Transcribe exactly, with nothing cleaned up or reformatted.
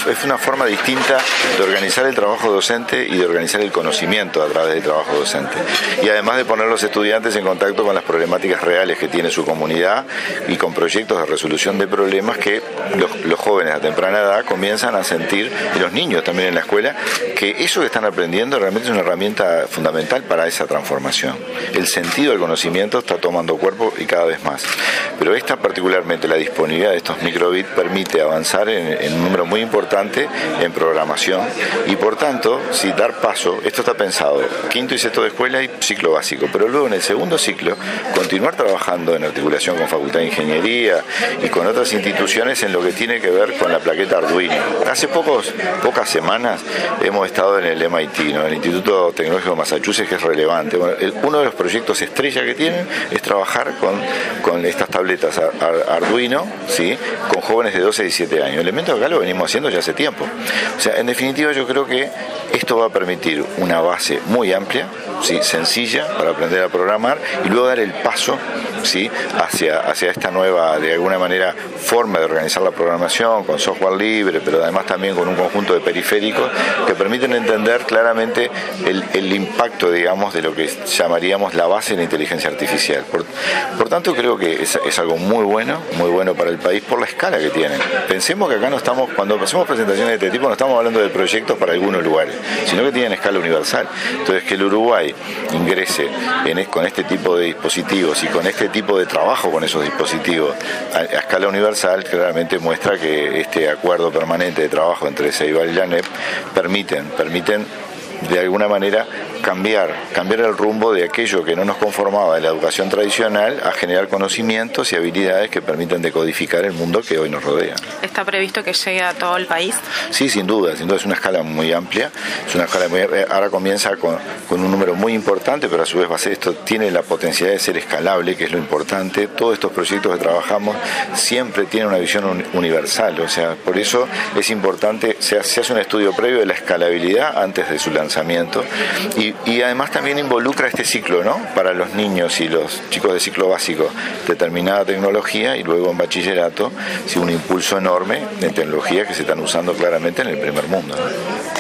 es una forma distinta de organizar el trabajo docente y de organizar el conocimiento a través del trabajo docente. Y además de poner a los estudiantes en contacto con las problemáticas reales que tiene su comunidad y con proyectos de resolución de problemas que los, los jóvenes a temprana edad comienzan a sentir, y los niños también en la escuela, que eso que están aprendiendo realmente es una herramienta fundamental para esa transformación. El sentido del conocimiento está tomando cuerpo y cada vez más. Pero esta particularmente, la disponibilidad de estos microbits permite avanzar en, en un número muy importante en programación y por tanto, si dar paso, esto está pensado, quinto y sexto de escuela y ciclo básico, pero luego en el segundo ciclo continuar trabajando en articulación con Facultad de Ingeniería y con otras instituciones en lo que tiene que ver con la plaqueta Arduino. Hace pocos, pocas semanas hemos estado en el M I T, ¿no? El Instituto Tecnológico de Massachusetts, que es relevante. Bueno, el, uno de los proyectos estrella que tienen es trabajar con, con estas tabletas ar, ar, Arduino, ¿sí? Con jóvenes de doce a diecisiete años. Elementos que acá lo venimos haciendo ya hace tiempo. O sea, en definitiva yo creo que esto va a permitir una base muy amplia, ¿sí? Sencilla para aprender a programar y luego dar el paso, ¿sí? hacia, hacia esta nueva, de alguna manera, forma de organizar la programación con software libre, pero además también con un conjunto de periféricos que permiten entender claramente el, el impacto, digamos, de lo que llamaríamos la base de la inteligencia artificial. Por, por tanto, creo que es, es algo muy bueno, muy bueno para el país por la escala que tienen. Pensemos que acá no estamos, cuando hacemos presentaciones de este tipo, no estamos hablando de proyectos para algunos lugares, sino que tienen escala universal. Entonces, que el Uruguay ingrese en, con este tipo de dispositivos y con este tipo de trabajo con esos dispositivos a, a escala universal, claramente muestra que este acuerdo permanente de trabajo entre Ceibal y la ANEP permiten, permiten de alguna manera cambiar, cambiar el rumbo de aquello que no nos conformaba de la educación tradicional a generar conocimientos y habilidades que permiten decodificar el mundo que hoy nos rodea. ¿Está previsto que llegue a todo el país? Sí, sin duda, sin duda es una escala muy amplia, es una escala muy, ahora comienza con, con un número muy importante, pero a su vez va a ser, esto tiene la potencialidad de ser escalable, que es lo importante. Todos estos proyectos que trabajamos siempre tienen una visión un, universal, o sea, por eso es importante, se, se hace un estudio previo de la escalabilidad antes de su lanzamiento y Y además también involucra este ciclo, ¿no? Para los niños y los chicos de ciclo básico, determinada tecnología y luego en bachillerato, sí, un impulso enorme de tecnologías que se están usando claramente en el primer mundo, ¿no?